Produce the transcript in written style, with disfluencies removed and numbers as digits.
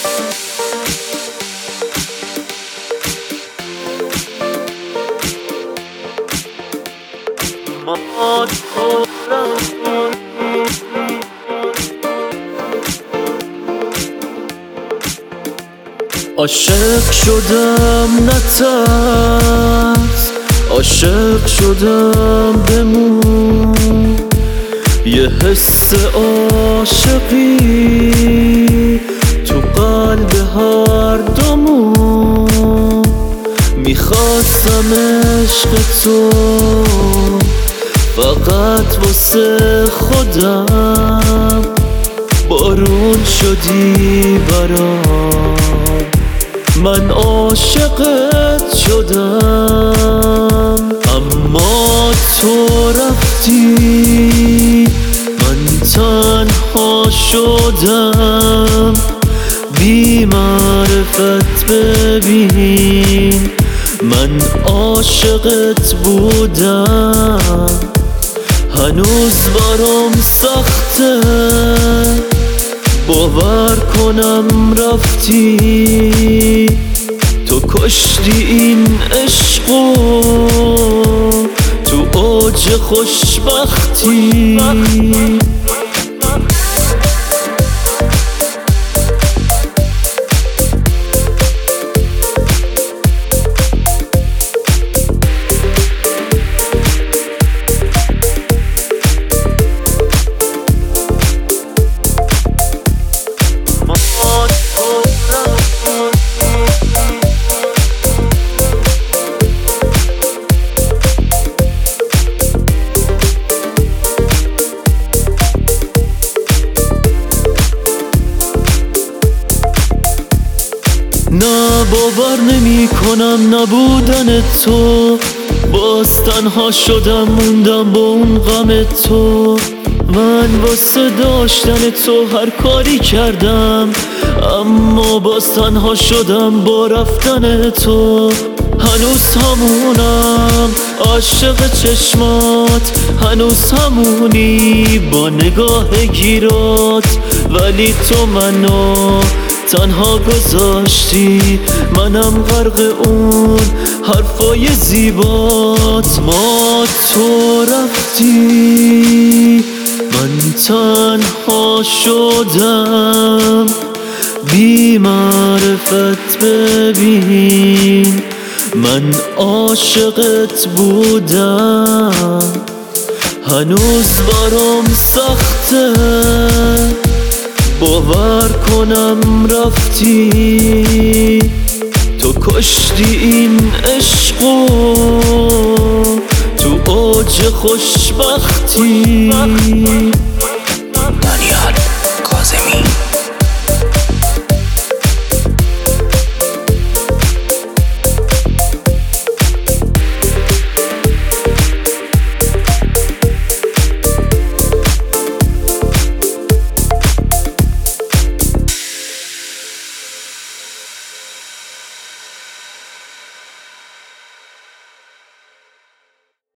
ما تو رفتی عاشق شدم نترس، عاشق شدم بمون، یه حس عاشقی تو قلب هر دومون. میخواستم عشق تو فقط واسه خودم، بارون شدی برام، من عاشقت شدم. اما تو رفتی من تنها شدم، بی معرفت ببین من عاشقت بودم. هنوز برام سخته باور کنم رفتی، تو کشتی این عشقو تو اوج خوشبختی. نه باور نمی کنم نبودن تو، باز تنها شدم موندم با اون غم تو. من واسه داشتن تو هر کاری کردم، اما باز تنها شدم با رفتن تو. هنوز همونم عاشق چشمات، هنوز همونی با نگاه گیرات، ولی تو منو تنها گذاشتی، منم غرق اون حرفای زیبات. ما تو رفتی من تنها شدم، بی معرفت ببین من عاشقت بودم. هنوز برام سخته باور کنم رفتی، تو کشتی این عشقو تو اوج خوشبختی.